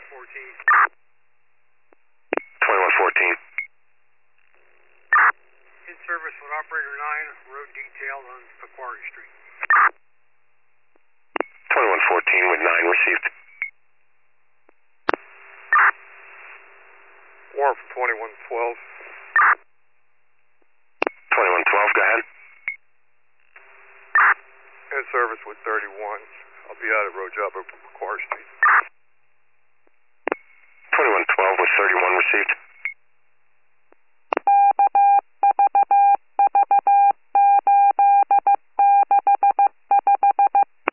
2114. In service with operator 9, road detail on Pequari Street. 2114 with 9 received. Warrant for 2112. 2112, go ahead. In service with 31. I'll be out at road job over Pequari Street.